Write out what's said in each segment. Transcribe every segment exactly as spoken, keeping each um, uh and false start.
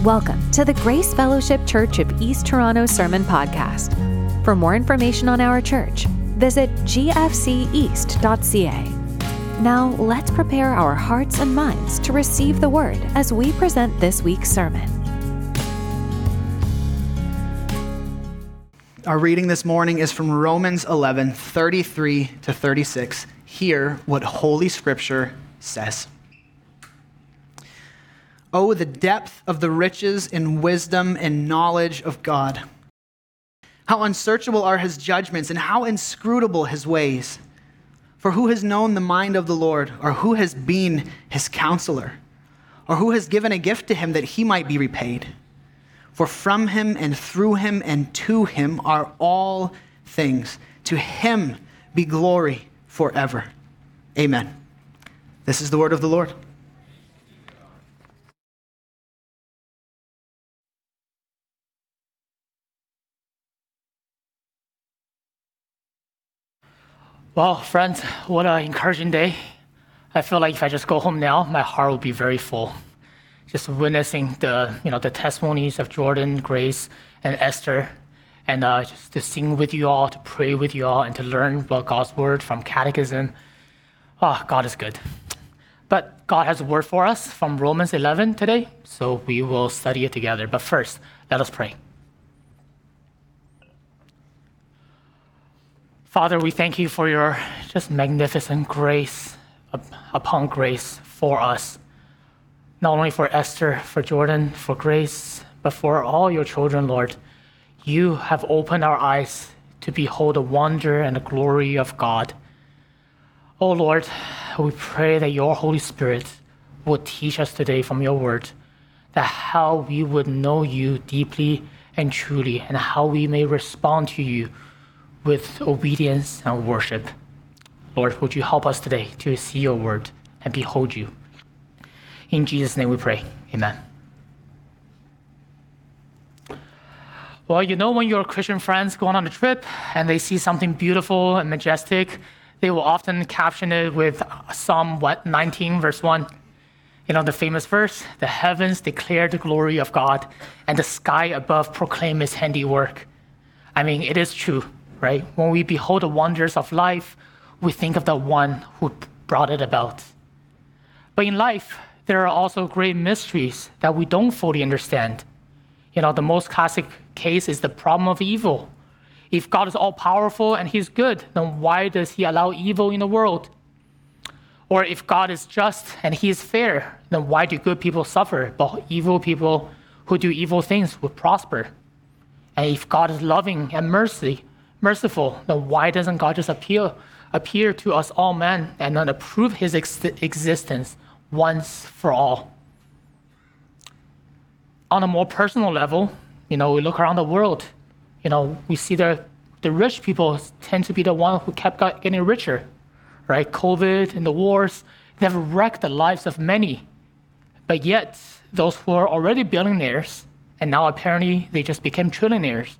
Welcome to the Grace Fellowship Church of East Toronto Sermon Podcast. For more information on our church, visit g f c east dot c a. Now, let's prepare our hearts and minds to receive the Word as we present this week's sermon. Our reading this morning is from Romans eleven, thirty-three to thirty-six. Hear what Holy Scripture says. Oh, the depth of the riches and wisdom and knowledge of God. How unsearchable are his judgments and how inscrutable his ways. For who has known the mind of the Lord, or who has been his counselor, or who has given a gift to him that he might be repaid? For from him and through him and to him are all things. To him be glory forever. Amen. This is the word of the Lord. Well, friends, what an encouraging day. I feel like if I just go home now, my heart will be very full. Just witnessing the, you know, the testimonies of Jordan, Grace, and Esther, and uh, just to sing with you all, to pray with you all, and to learn about God's word from catechism. Oh, God is good. But God has a word for us from Romans eleven today, so we will study it together. But first, let us pray. Father, we thank you for your just magnificent grace upon grace for us. Not only for Esther, for Jordan, for Grace, but for all your children, Lord. You have opened our eyes to behold the wonder and the glory of God. Oh Lord, we pray that your Holy Spirit would teach us today from your word, that how we would know you deeply and truly, and how we may respond to you with obedience and worship. Lord, would you help us today to see your word and behold you? In Jesus' name we pray, amen. Well, you know when your Christian friends go on a trip and they see something beautiful and majestic, they will often caption it with Psalm what, nineteen verse one. You know, the famous verse, the heavens declare the glory of God and the sky above proclaim his handiwork. I mean, it is true. Right? When we behold the wonders of life, we think of the one who brought it about. But in life, there are also great mysteries that we don't fully understand. You know, the most classic case is the problem of evil. If God is all-powerful and he's good, then why does he allow evil in the world? Or if God is just and he is fair, then why do good people suffer, but evil people who do evil things will prosper? And if God is loving and mercy, merciful, then why doesn't God just appear, appear to us all men and then approve his ex- existence once for all? On a more personal level, you know, we look around the world, you know, we see the, the rich people tend to be the one who kept getting richer, right? COVID and the wars, they've wrecked the lives of many. But yet, those who are already billionaires, and now apparently they just became trillionaires.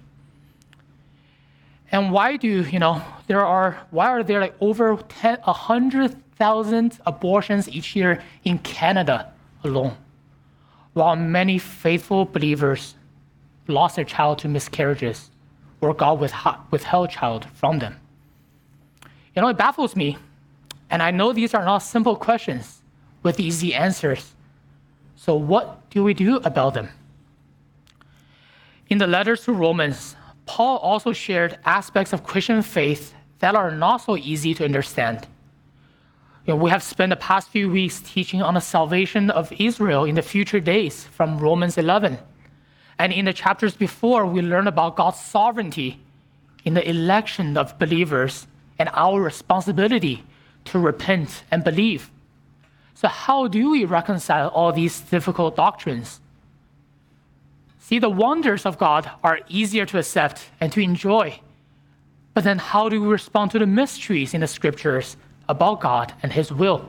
And why do, you know, there are, why are there like over ten, one hundred thousand abortions each year in Canada alone? While many faithful believers lost their child to miscarriages or God withheld child from them. You know, it baffles me. And I know these are not simple questions with easy answers. So what do we do about them? In the letters to Romans, Paul also shared aspects of Christian faith that are not so easy to understand. You know, we have spent the past few weeks teaching on the salvation of Israel in the future days from Romans eleven. And in the chapters before, we learned about God's sovereignty in the election of believers and our responsibility to repent and believe. So how do we reconcile all these difficult doctrines? See, the wonders of God are easier to accept and to enjoy. But then how do we respond to the mysteries in the scriptures about God and his will?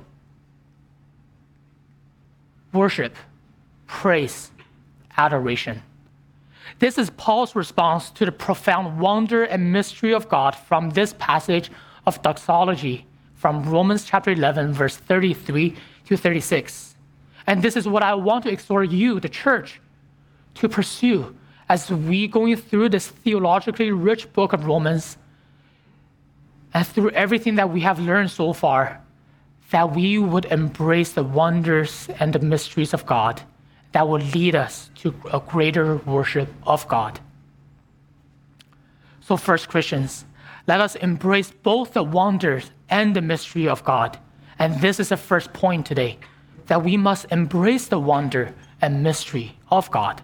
Worship, praise, adoration. This is Paul's response to the profound wonder and mystery of God from this passage of doxology from Romans chapter eleven, verse thirty-three to thirty-six. And this is what I want to exhort you, the church, to pursue as we going through this theologically rich book of Romans and through everything that we have learned so far, that we would embrace the wonders and the mysteries of God that will lead us to a greater worship of God. So first, Christians, let us embrace both the wonders and the mystery of God. And this is the first point today, that we must embrace the wonder and mystery of God.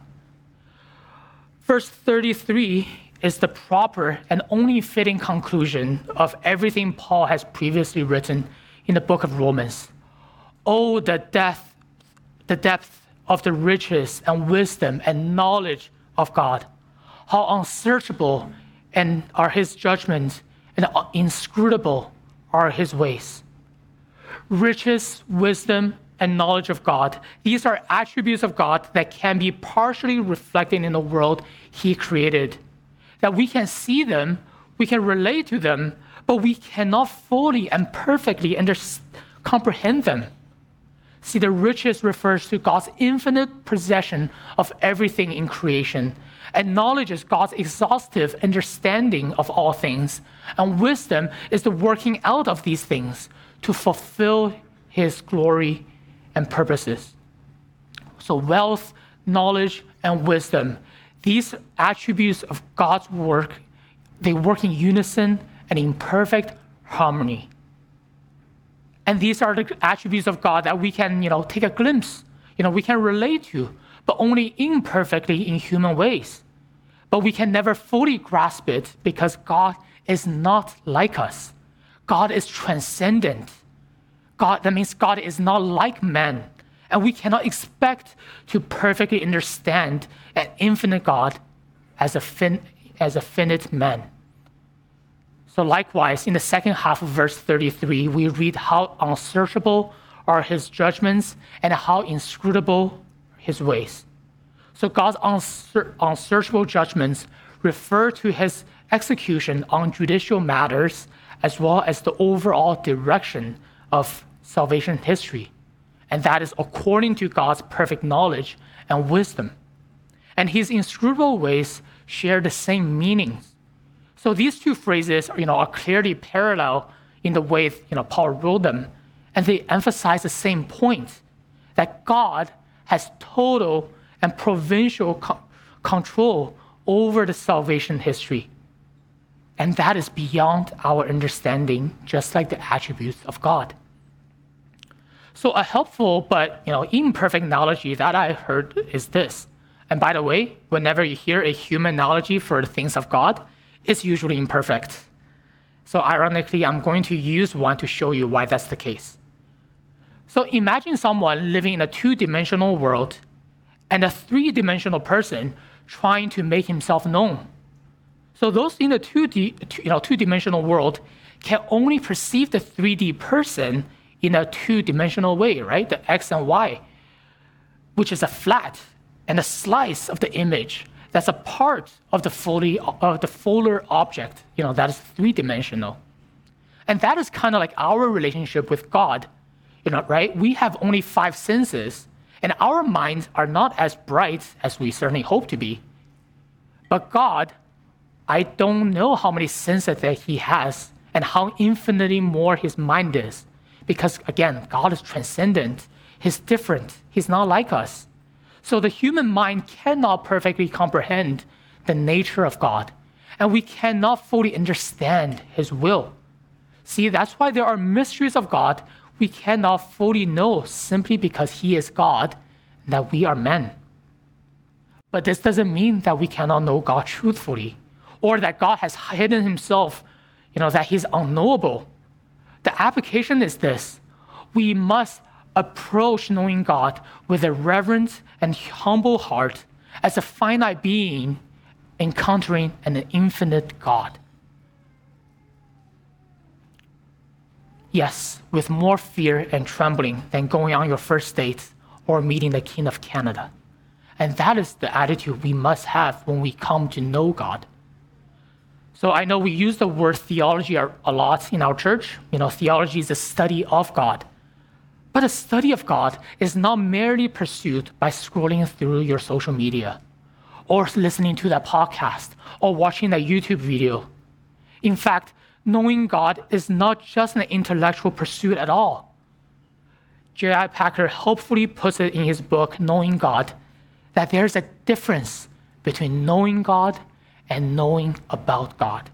Verse thirty-three is the proper and only fitting conclusion of everything Paul has previously written in the book of Romans. Oh, the depth, the depth of the riches and wisdom and knowledge of God. How unsearchable and are his judgments, and inscrutable are his ways. Riches, wisdom, and knowledge of God. These are attributes of God that can be partially reflected in the world he created. That we can see them, we can relate to them, but we cannot fully and perfectly under- comprehend them. See, the riches refers to God's infinite possession of everything in creation, acknowledges God's exhaustive understanding of all things, and wisdom is the working out of these things to fulfill his glory and purposes. So wealth, knowledge, and wisdom, these attributes of God's work, they work in unison and in perfect harmony. And these are the attributes of God that we can, you know, take a glimpse, you know, we can relate to, but only imperfectly in human ways. But we can never fully grasp it because God is not like us. God is transcendent. God, that means God is not like man. And we cannot expect to perfectly understand an infinite God as a, fin, as a finite man. So likewise, in the second half of verse thirty-three, we read how unsearchable are his judgments and how inscrutable his ways. So God's unsear- unsearchable judgments refer to his execution on judicial matters as well as the overall direction of salvation history. And that is according to God's perfect knowledge and wisdom. And his inscrutable ways share the same meanings. So these two phrases, you know, are clearly parallel in the way, you know, Paul wrote them, and they emphasize the same point, that God has total and provincial co- control over the salvation history. And that is beyond our understanding, just like the attributes of God. So a helpful but, you know, imperfect analogy that I heard is this. And by the way, whenever you hear a human analogy for the things of God, it's usually imperfect. So ironically, I'm going to use one to show you why that's the case. So imagine someone living in a two-dimensional world and a three-dimensional person trying to make himself known. So those in the two D, you know, two-dimensional world can only perceive the three D person in a two-dimensional way, right? The X and Y, which is a flat and a slice of the image that's a part of the fully of the fuller object, you know, that is three-dimensional. And that is kind of like our relationship with God, you know, right? We have only five senses, and our minds are not as bright as we certainly hope to be. But God, I don't know how many senses that he has and how infinitely more his mind is. Because again, God is transcendent. He's different. He's not like us. So the human mind cannot perfectly comprehend the nature of God, and we cannot fully understand his will. See, that's why there are mysteries of God we cannot fully know simply because he is God and that we are men. But this doesn't mean that we cannot know God truthfully, or that God has hidden himself, you know, that he's unknowable. The application is this: we must approach knowing God with a reverent and humble heart as a finite being encountering an infinite God. Yes, with more fear and trembling than going on your first date or meeting the King of Canada. And that is the attitude we must have when we come to know God. So I know we use the word theology a lot in our church. You know, theology is the study of God. But a study of God is not merely pursued by scrolling through your social media or listening to that podcast, or watching that YouTube video. In fact, knowing God is not just an intellectual pursuit at all. J I Packer helpfully puts it in his book, Knowing God, that there's a difference between knowing God and knowing about God.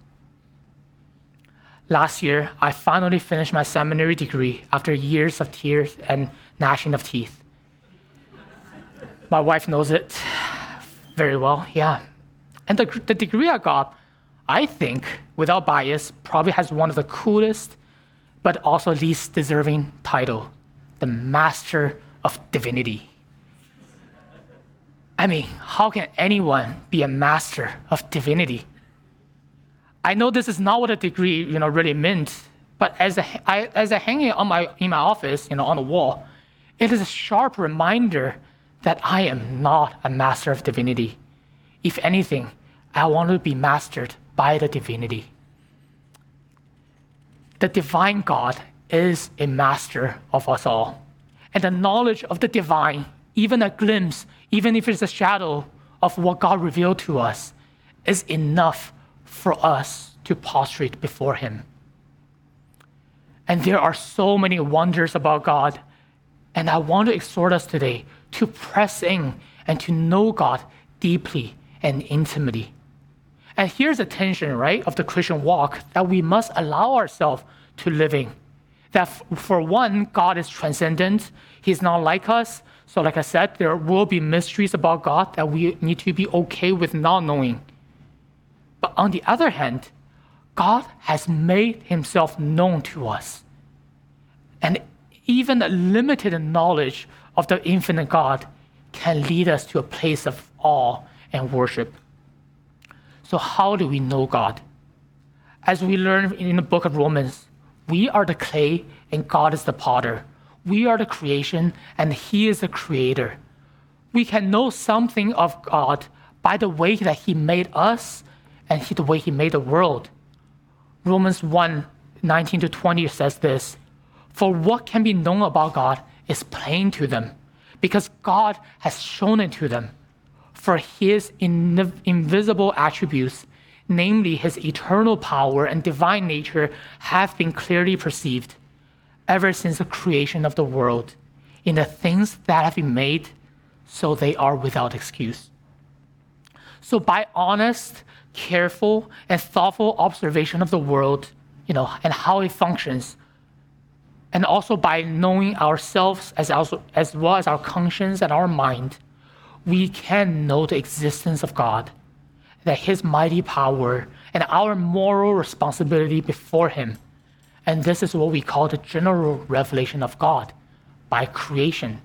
Last year, I finally finished my seminary degree after years of tears and gnashing of teeth. My wife knows it very well, yeah. And the, the degree I got, I think, without bias, probably has one of the coolest, but also least deserving title, the Master of Divinity. I mean, how can anyone be a Master of Divinity? I know this is not what a degree, you know, really meant, but as a, I, as I hang it on my, in my office, you know, on the wall, it is a sharp reminder that I am not a Master of Divinity. If anything, I want to be mastered by the divinity. The divine God is a master of us all. And the knowledge of the divine, even a glimpse, even if it's a shadow of what God revealed to us, is enough for us to prostrate before him. And there are so many wonders about God. And I want to exhort us today to press in and to know God deeply and intimately. And here's the tension, right, of the Christian walk that we must allow ourselves to live in. That f- for one, God is transcendent. He's not like us. So like I said, there will be mysteries about God that we need to be okay with not knowing. But on the other hand, God has made himself known to us. And even a limited knowledge of the infinite God can lead us to a place of awe and worship. So how do we know God? As we learn in the book of Romans, we are the clay and God is the potter. We are the creation and he is the creator. We can know something of God by the way that he made us and the way he made the world. Romans one, nineteen to twenty says this, "For what can be known about God is plain to them, because God has shown it to them. For his in- invisible attributes, namely his eternal power and divine nature, have been clearly perceived ever since the creation of the world. In the things that have been made, so they are without excuse." So by honest, careful, and thoughtful observation of the world, you know, and how it functions, and also by knowing ourselves as, also, as well as our conscience and our mind, we can know the existence of God, that his mighty power and our moral responsibility before him. And this is what we call the general revelation of God by creation.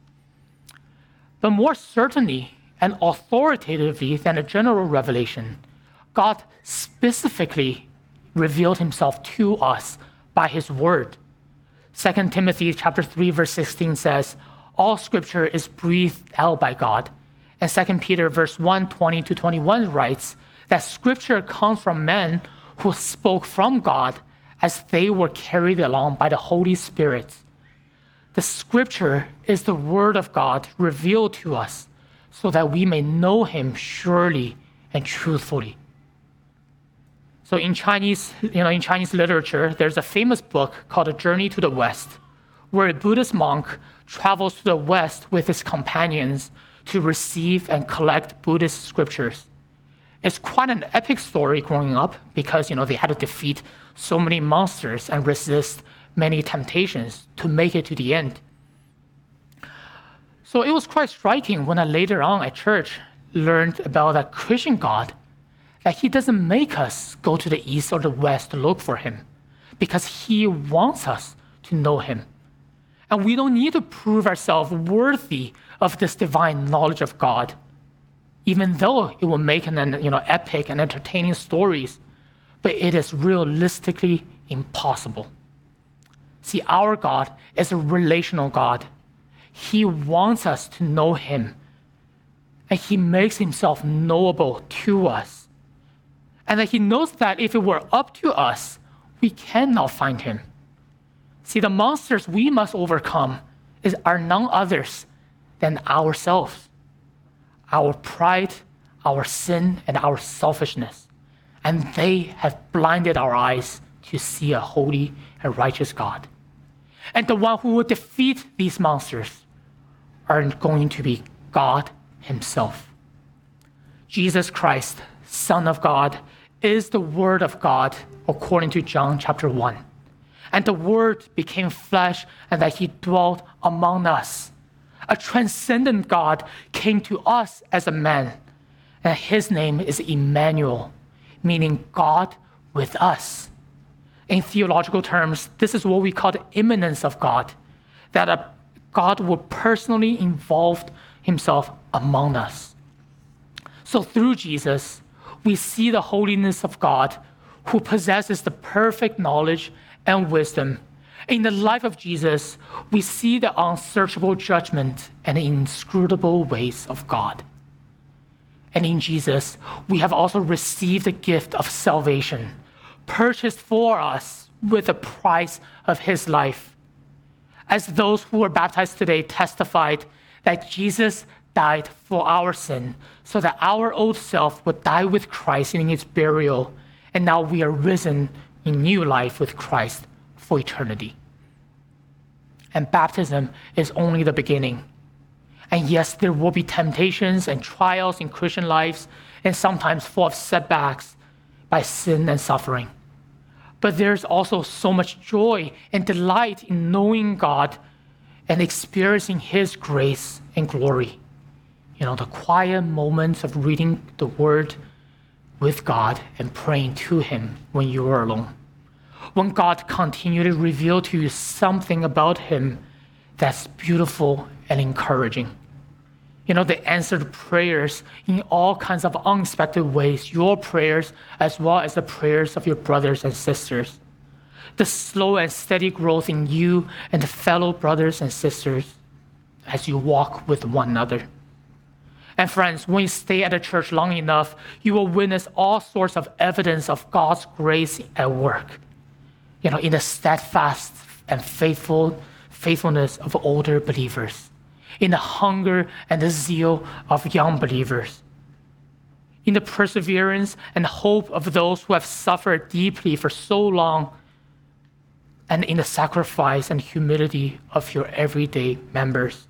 But more certainly and authoritatively than a general revelation, God specifically revealed himself to us by his word. Second Timothy chapter three, verse sixteen says, "All scripture is breathed out by God." And Second Peter verse one, twenty to twenty-one writes that scripture comes from men who spoke from God as they were carried along by the Holy Spirit. The scripture is the word of God revealed to us so that we may know him surely and truthfully. So in Chinese, you know, in Chinese literature, there's a famous book called A Journey to the West, where a Buddhist monk travels to the West with his companions to receive and collect Buddhist scriptures. It's quite an epic story growing up because, you know, they had to defeat so many monsters and resist many temptations to make it to the end. So it was quite striking when I later on at church learned about a Christian God, that he doesn't make us go to the east or the west to look for him, because he wants us to know him. And we don't need to prove ourselves worthy of this divine knowledge of God, even though it will make an, you know, epic and entertaining stories, but it is realistically impossible. See, our God is a relational God. He wants us to know him, and he makes himself knowable to us. And that he knows that if it were up to us, we cannot find him. See, the monsters we must overcome is, are none others than ourselves, our pride, our sin and our selfishness, and they have blinded our eyes to see a holy and righteous God. And the one who will defeat these monsters are going to be God himself. Jesus Christ, Son of God, is the Word of God, according to John chapter one. And the Word became flesh and that he dwelt among us. A transcendent God came to us as a man, and his name is Emmanuel, meaning God with us. In theological terms, this is what we call the immanence of God, that a God will personally involve himself among us. So through Jesus, we see the holiness of God who possesses the perfect knowledge and wisdom. In the life of Jesus, we see the unsearchable judgment and inscrutable ways of God. And in Jesus, we have also received the gift of salvation, purchased for us with the price of his life. As those who were baptized today testified that Jesus died for our sin so that our old self would die with Christ in his burial, and now we are risen in new life with Christ for eternity. And baptism is only the beginning. And yes, there will be temptations and trials in Christian lives, and sometimes full of setbacks by sin and suffering. But there's also so much joy and delight in knowing God and experiencing his grace and glory. You know, the quiet moments of reading the word with God and praying to him when you are alone. When God continually reveals to you something about him that's beautiful and encouraging. You know, the answered prayers in all kinds of unexpected ways, your prayers as well as the prayers of your brothers and sisters. The slow and steady growth in you and the fellow brothers and sisters as you walk with one another. And friends, when you stay at a church long enough, you will witness all sorts of evidence of God's grace at work. You know, in the steadfast and faithful faithfulness of older believers, in the hunger and the zeal of young believers, in the perseverance and hope of those who have suffered deeply for so long, and in the sacrifice and humility of your everyday members.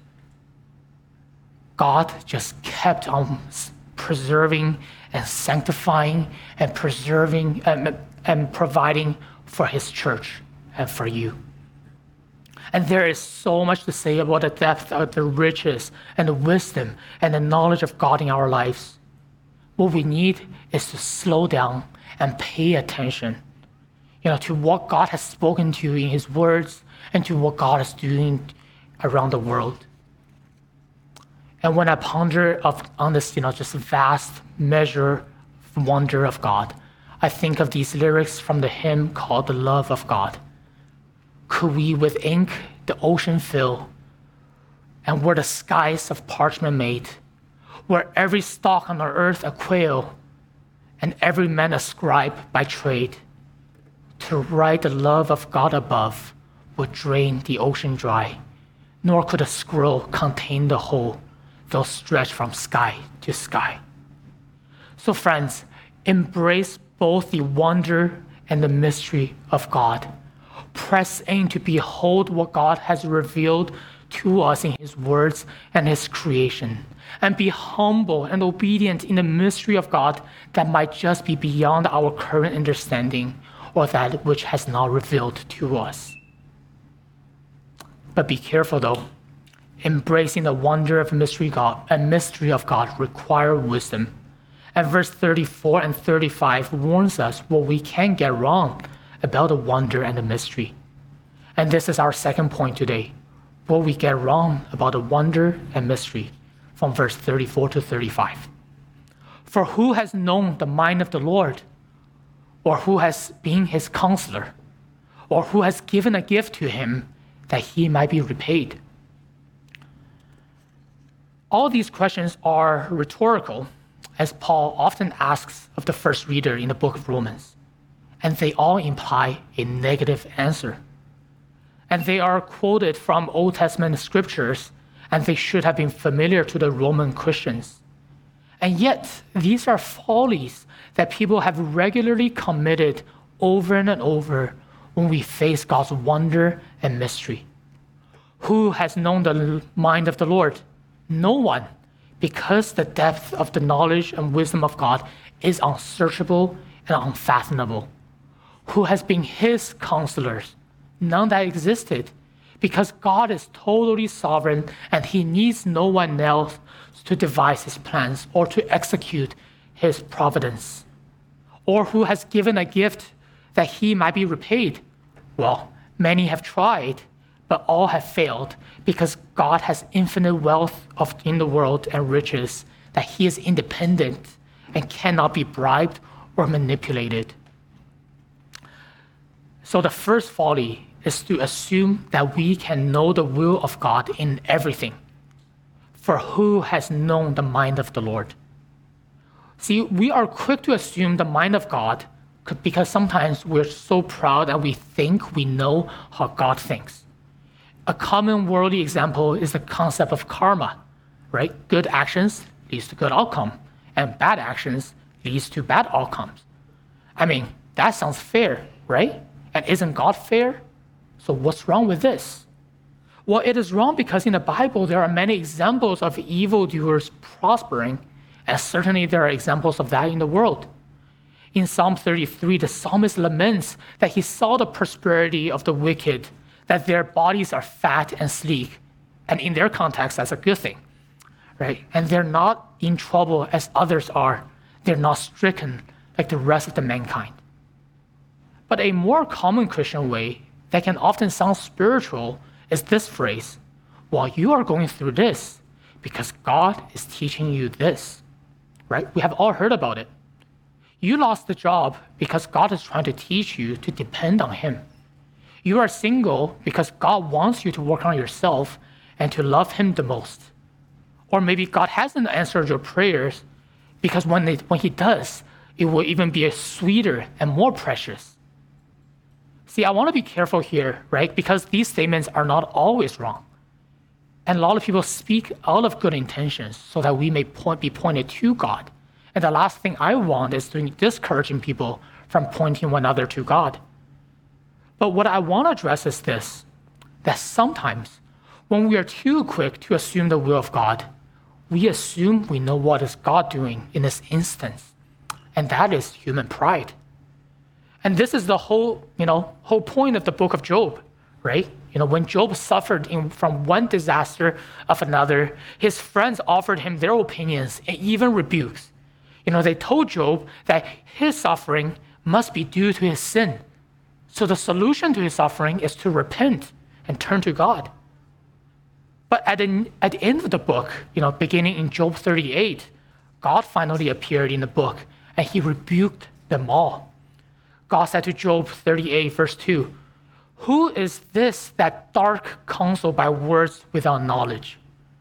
God just kept on preserving and sanctifying and preserving and, and providing for his church and for you. And there is so much to say about the depth of the riches and the wisdom and the knowledge of God in our lives. What we need is to slow down and pay attention, you know, to what God has spoken to you in his words and to what God is doing around the world. And when I ponder of, on this, you know, just vast measure of wonder of God, I think of these lyrics from the hymn called The Love of God. Could we with ink the ocean fill, and were the skies of parchment made, were every stalk on the earth a quail, and every man a scribe by trade, to write the love of God above would drain the ocean dry, nor could a scroll contain the whole, though stretched from sky to sky. So friends, embrace both the wonder and the mystery of God. Press in to behold what God has revealed to us in his words and his creation, and be humble and obedient in the mystery of God that might just be beyond our current understanding or that which has not revealed to us. But be careful though. Embracing the wonder of mystery God and mystery of God require wisdom. And verse thirty-four and thirty-five warns us what we can get wrong about the wonder and the mystery. And this is our second point today, what we get wrong about the wonder and mystery, from verse thirty-four to thirty-five. For who has known the mind of the Lord, or who has been his counselor, or who has given a gift to him that he might be repaid? All these questions are rhetorical, as Paul often asks of the first reader in the book of Romans, and they all imply a negative answer. And they are quoted from Old Testament scriptures, and they should have been familiar to the Roman Christians. And yet, these are follies that people have regularly committed over and over when we face God's wonder and mystery. Who has known the mind of the Lord? No one, because the depth of the knowledge and wisdom of God is unsearchable and unfathomable. Who has been his counselors? None that existed, because God is totally sovereign and he needs no one else to devise his plans or to execute his providence. Or who has given a gift that he might be repaid? Well, many have tried, but all have failed, because God has infinite wealth of, in the world and riches, that he is independent and cannot be bribed or manipulated. So the first folly is to assume that we can know the will of God in everything. For who has known the mind of the Lord? See, we are quick to assume the mind of God because sometimes we're so proud that we think we know how God thinks. A common worldly example is the concept of karma, right? Good actions leads to good outcome, and bad actions leads to bad outcomes. I mean, that sounds fair, right? And isn't God fair? So what's wrong with this? Well, it is wrong because in the Bible, there are many examples of evildoers prospering, and certainly there are examples of that in the world. In Psalm thirty-three, the psalmist laments that he saw the prosperity of the wicked, that their bodies are fat and sleek, and in their context, that's a good thing, right? And they're not in trouble as others are. They're not stricken like the rest of the mankind. But a more common Christian way that can often sound spiritual is this phrase: well, you are going through this because God is teaching you this, right? We have all heard about it. You lost the job because God is trying to teach you to depend on him. You are single because God wants you to work on yourself and to love him the most. Or maybe God hasn't answered your prayers because when, they, when he does, it will even be sweeter and more precious. See, I want to be careful here, right? Because these statements are not always wrong. And a lot of people speak out of good intentions so that we may point, be pointed to God. And the last thing I want is to discouraging people from pointing one another to God. But what I want to address is this, that sometimes when we are too quick to assume the will of God, we assume we know what is God doing in this instance. And that is human pride. And this is the whole, you know, whole point of the book of Job, right? You know, when Job suffered in, from one disaster of another, his friends offered him their opinions and even rebukes. You know, they told Job that his suffering must be due to his sin. So the solution to his suffering is to repent and turn to God. But at the, at the end of the book, you know, beginning in Job thirty-eight, God finally appeared in the book and he rebuked them all. God said to Job thirty-eight, verse two, "Who is this that dark counsel by words without knowledge?"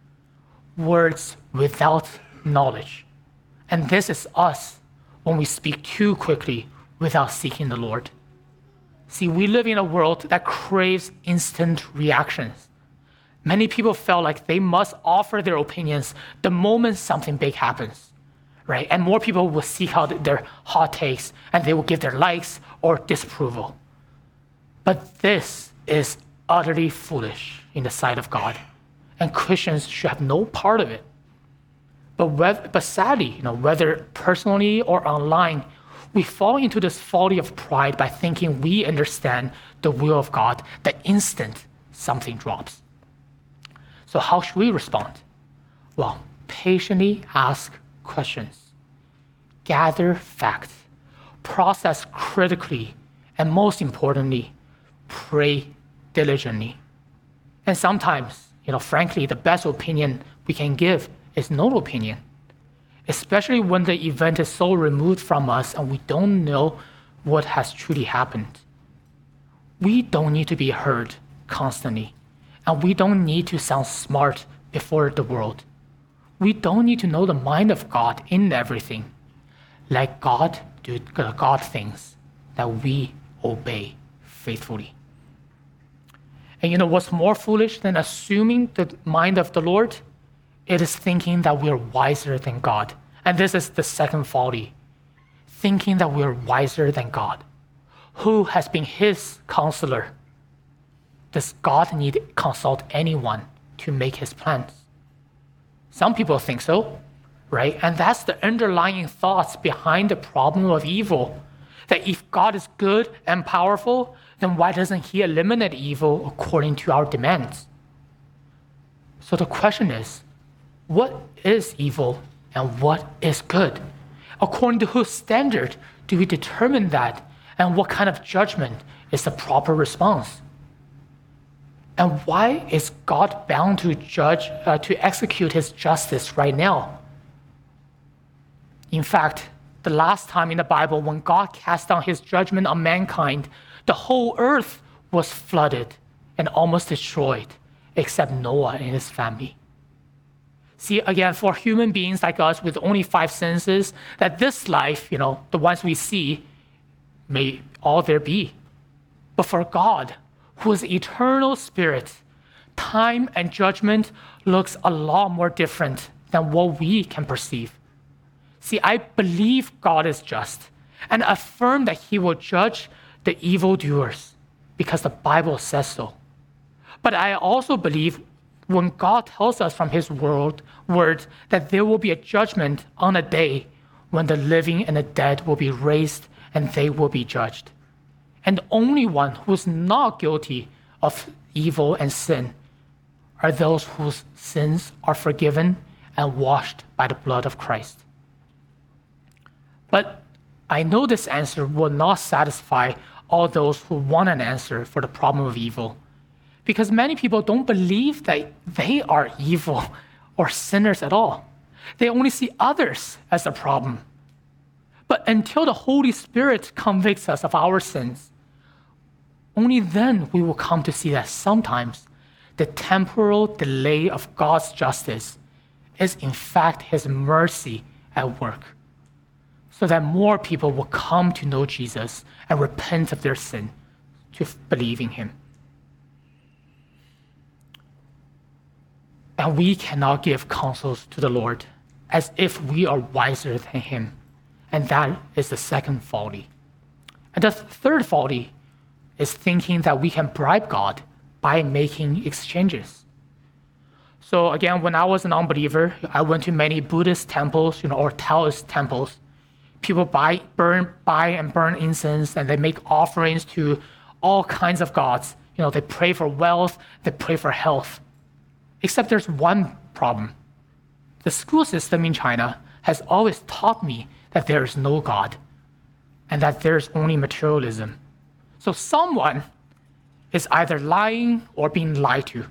Words without knowledge. And this is us when we speak too quickly without seeking the Lord. See, we live in a world that craves instant reactions. Many people feel like they must offer their opinions the moment something big happens, right? And more people will seek out their hot takes and they will give their likes or disapproval. But this is utterly foolish in the sight of God, and Christians should have no part of it. But, whether, but sadly, you know, whether personally or online, we fall into this folly of pride by thinking we understand the will of God the instant something drops. So how should we respond? Well, patiently ask questions, gather facts, process critically, and most importantly, pray diligently. And sometimes, you know, frankly, the best opinion we can give is no opinion, especially when the event is so removed from us and we don't know what has truly happened. We don't need to be heard constantly, and we don't need to sound smart before the world. We don't need to know the mind of God in everything. Let God do God things that we obey faithfully. And you know what's more foolish than assuming the mind of the Lord? It is thinking that we're wiser than God And this is the second folly, thinking that we're wiser than God. Who has been his counselor? Does God need to consult anyone to make his plans? Some people think so, right? And that's the underlying thoughts behind the problem of evil. That if God is good and powerful, then why doesn't he eliminate evil according to our demands? So the question is, what is evil and what is good? According to whose standard do we determine that? And what kind of judgment is the proper response? And why is God bound to judge, uh, to execute his justice right now? In fact, the last time in the Bible when God cast down his judgment on mankind, the whole earth was flooded and almost destroyed, except Noah and his family. See, again, for human beings like us with only five senses, that this life, you know, the ones we see, may all there be. But for God, who is eternal spirit, time and judgment looks a lot more different than what we can perceive. See, I believe God is just and affirm that he will judge the evildoers because the Bible says so. But I also believe when God tells us from his word, word that there will be a judgment on a day when the living and the dead will be raised and they will be judged. And the only one who's not guilty of evil and sin are those whose sins are forgiven and washed by the blood of Christ. But I know this answer will not satisfy all those who want an answer for the problem of evil, because many people don't believe that they are evil or sinners at all. They only see others as a problem. But until the Holy Spirit convicts us of our sins, only then we will come to see that sometimes the temporal delay of God's justice is in fact his mercy at work, so that more people will come to know Jesus and repent of their sin to believe in him. And we cannot give counsels to the Lord as if we are wiser than him. And that is the second folly. And the third folly is thinking that we can bribe God by making exchanges. So again, when I was an unbeliever, I went to many Buddhist temples, you know, or Taoist temples. People buy, burn, buy and burn incense, and they make offerings to all kinds of gods. You know, they pray for wealth, they pray for health. Except there's one problem. The school system in China has always taught me that there is no God and that there's only materialism. So someone is either lying or being lied to.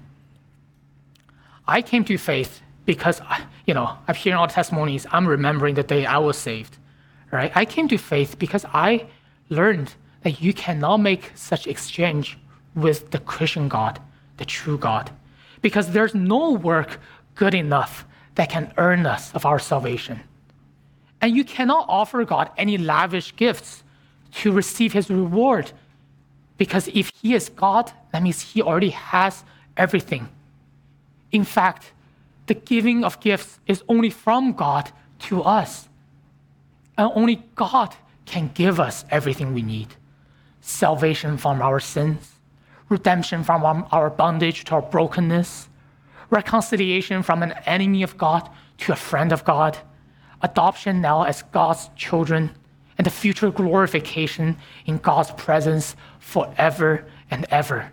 I came to faith because, you know, I'm hearing all testimonies. I'm remembering the day I was saved, right? I came to faith because I learned that you cannot make such exchange with the Christian God, the true God, because there's no work good enough that can earn us of our salvation. And you cannot offer God any lavish gifts to receive his reward, because if he is God, that means he already has everything. In fact, the giving of gifts is only from God to us. And only God can give us everything we need. Salvation from our sins, redemption from our bondage to our brokenness, reconciliation from an enemy of God to a friend of God, adoption now as God's children, and the future glorification in God's presence forever and ever.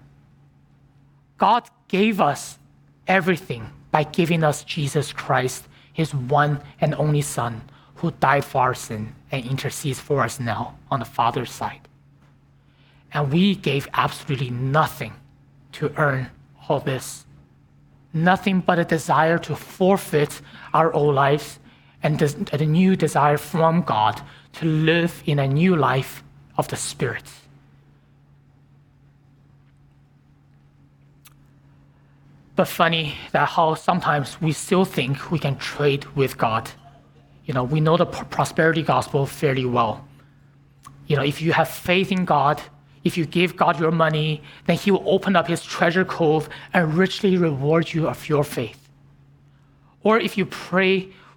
God gave us everything by giving us Jesus Christ, his one and only Son, who died for our sin and intercedes for us now on the Father's side. And we gave absolutely nothing to earn all this. Nothing but a desire to forfeit our old lives and a new desire from God to live in a new life of the Spirit. But funny that how sometimes we still think we can trade with God. You know, we know the prosperity gospel fairly well. You know, if you have faith in God, if you give God your money, then he will open up his treasure cove and richly reward you of your faith. Or if you pray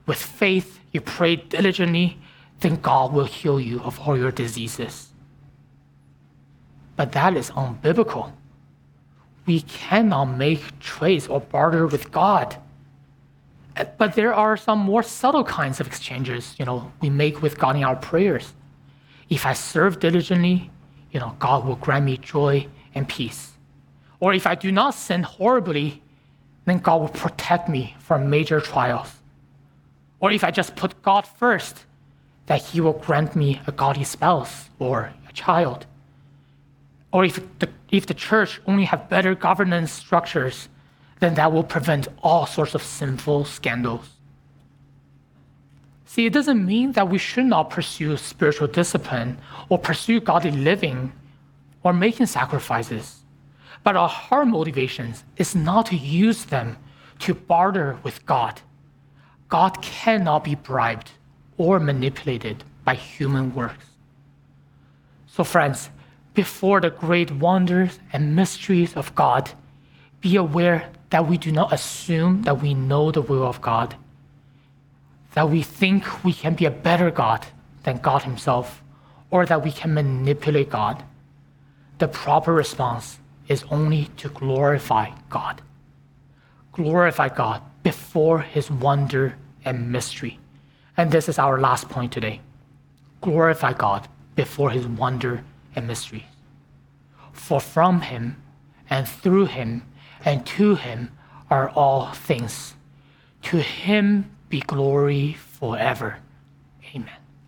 with faith, you pray diligently, then God will heal you of all your diseases. But that is unbiblical. We cannot make trades or barter with God. But there are some more subtle kinds of exchanges, you know, we make with God in our prayers. If I serve diligently, you know, God will grant me joy and peace. Or if I do not sin horribly, then God will protect me from major trials. Or if I just put God first, that he will grant me a godly spouse or a child. Or if the, if the church only have better governance structures, then that will prevent all sorts of sinful scandals. See, it doesn't mean that we should not pursue spiritual discipline or pursue godly living or making sacrifices. But our heart motivations is not to use them to barter with God. God cannot be bribed or manipulated by human works. So friends, before the great wonders and mysteries of God, be aware that we do not assume that we know the will of God, that we think we can be a better God than God himself, or that we can manipulate God. The proper response is only to glorify God. Glorify God before his wonder and mystery. And this is our last point today. Glorify God before his wonder and mystery. For from him and through him and to him are all things. To him be glory forever. Amen.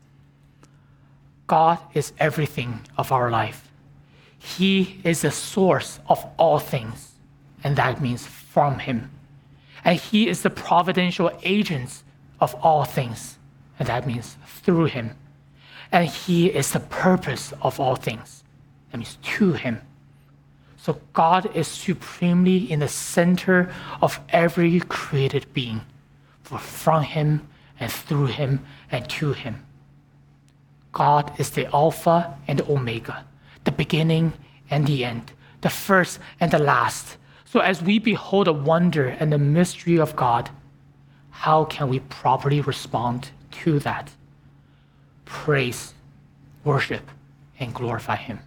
God is everything of our life. He is the source of all things, and that means from him. And he is the providential agent of all things, and that means through him. And he is the purpose of all things, that means to him. So God is supremely in the center of every created being, for from him and through him and to him. God is the Alpha and the Omega, the beginning and the end, the first and the last. So as we behold the wonder and the mystery of God, how can we properly respond to that? Praise, worship, and glorify him.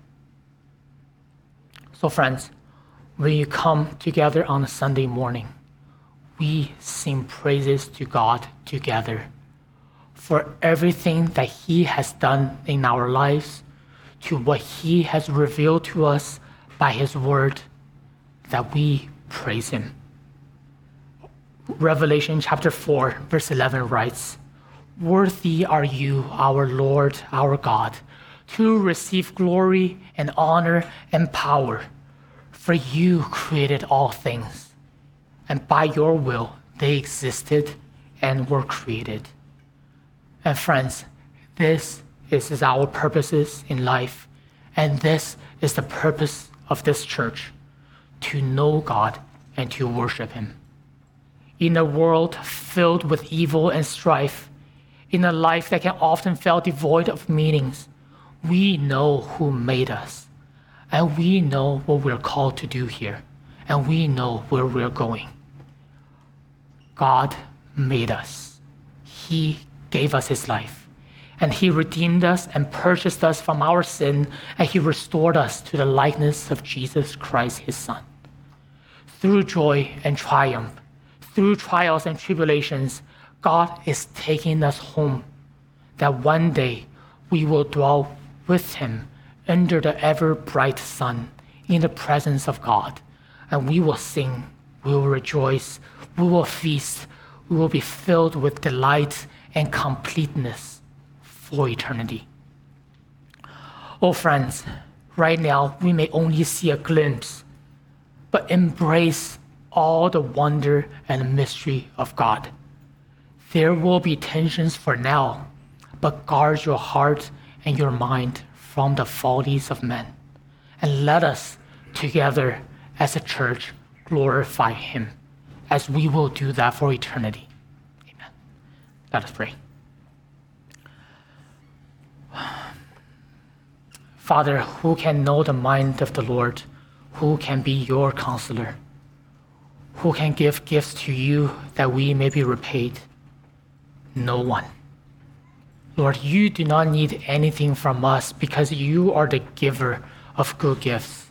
So friends, when you come together on a Sunday morning, we sing praises to God together for everything that he has done in our lives, to what he has revealed to us by his word, that we praise him. Revelation chapter four, verse eleven writes, "Worthy are you, our Lord, our God, to receive glory and honor and power, for you created all things, and by your will they existed and were created." And friends, this is our purposes in life, and this is the purpose of this church, to know God and to worship him. In a world filled with evil and strife, in a life that can often feel devoid of meanings, we know who made us, and we know what we're called to do here, and we know where we're going. God made us. He gave us his life, and he redeemed us and purchased us from our sin, and he restored us to the likeness of Jesus Christ, his Son. Through joy and triumph, through trials and tribulations, God is taking us home, that one day we will dwell with him under the ever bright sun in the presence of God, and we will sing, we will rejoice, we will feast, we will be filled with delight and completeness for eternity. Oh friends, right now we may only see a glimpse, but embrace all the wonder and mystery of God. There will be tensions for now, but guard your heart and your mind from the follies of men, and let us together as a church glorify him, as we will do that for eternity. Amen. Let us pray. Father, who can know the mind of the Lord? Who can be your counselor? Who can give gifts to you that we may be repaid? No one. Lord, you do not need anything from us because you are the giver of good gifts.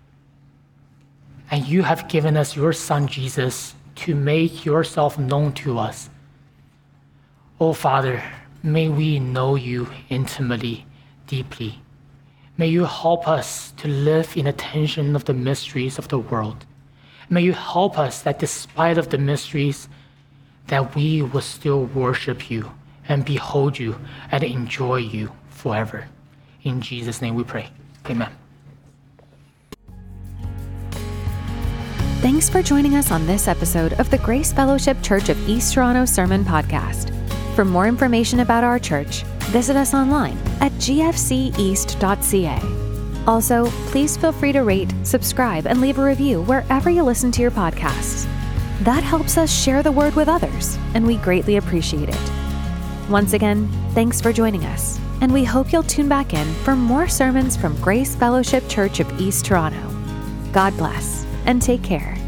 And you have given us your Son, Jesus, to make yourself known to us. Oh, Father, may we know you intimately, deeply. May you help us to live in attention of the mysteries of the world. May you help us that despite of the mysteries, that we will still worship you and behold you and enjoy you forever. In Jesus' name we pray. Amen. Thanks for joining us on this episode of the Grace Fellowship Church of East Toronto Sermon Podcast. For more information about our church, visit us online at g f c east dot c a. Also, please feel free to rate, subscribe, and leave a review wherever you listen to your podcasts. That helps us share the word with others, and we greatly appreciate it. Once again, thanks for joining us, and we hope you'll tune back in for more sermons from Grace Fellowship Church of East Toronto. God bless, and take care.